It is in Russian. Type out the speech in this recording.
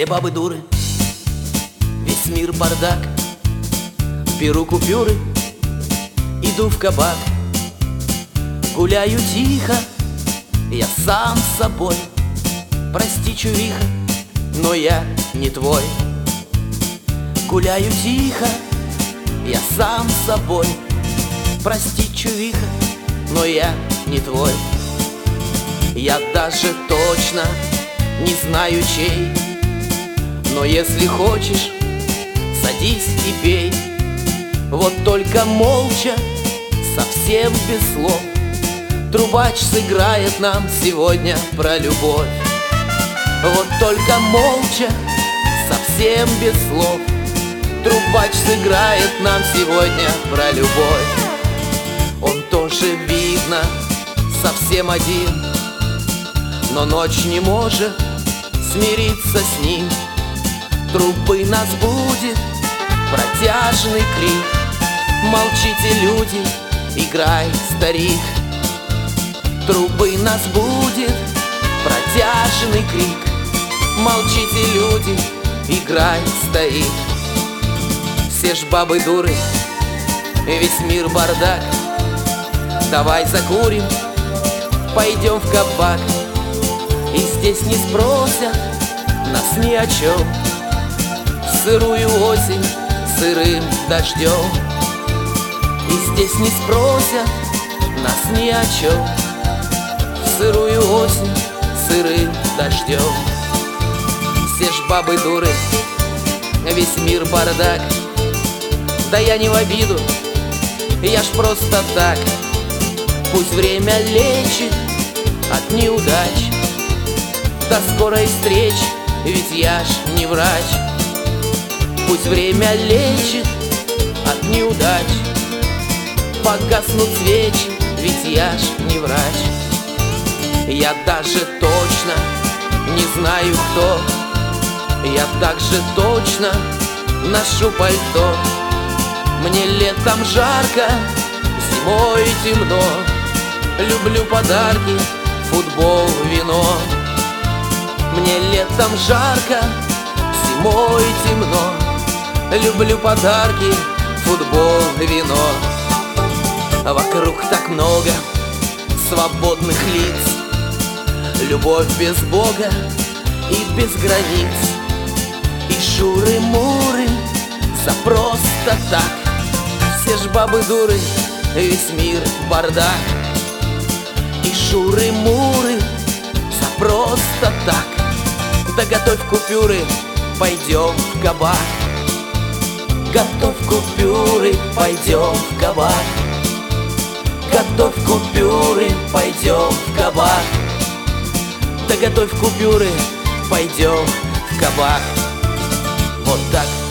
Все бабы дуры, весь мир бардак. Беру купюры, иду в кабак. Гуляю тихо, я сам с собой. Прости, чувиха, но я не твой. Гуляю тихо, я сам с собой. Прости, чувиха, но я не твой. Я даже точно не знаю, чей. Но если хочешь, садись и пей. Вот только молча, совсем без слов, трубач сыграет нам сегодня про любовь. Вот только молча, совсем без слов, трубач сыграет нам сегодня про любовь. Он тоже, видно, совсем один, но ночь не может смириться с ним. Трубы нас будет протяжный крик. Молчите, люди, играй, старик. Трубы нас будет протяжный крик. Молчите, люди, играй, старик. Все ж бабы дуры, весь мир бардак. Давай закурим, пойдем в кабак. И здесь не спросят нас ни о чем. В сырую осень сырым дождем. И здесь не спросят нас ни о чем. В сырую осень сырым дождем. Все ж бабы дуры, весь мир бардак. Да я не в обиду, я ж просто так. Пусть время лечит от неудач. До скорой встречи, ведь я ж не врач. Пусть время лечит от неудач. Погаснут свечи, ведь я ж не врач. Я даже точно не знаю, кто. Я также точно ношу пальто. Мне летом жарко, зимой темно. Люблю подарки, футбол, вино. Мне летом жарко, зимой темно. Люблю подарки, футбол, вино. А вокруг так много свободных лиц. Любовь без Бога и без границ. И шуры-муры за просто так. Все ж бабы дуры, весь мир бардак. И шуры-муры за просто так. Да готовь купюры, пойдем в кабак. Готовь купюры, пойдем в кабак. Готовь купюры, пойдем в кабак. Да готовь купюры, пойдем в кабак. Вот так.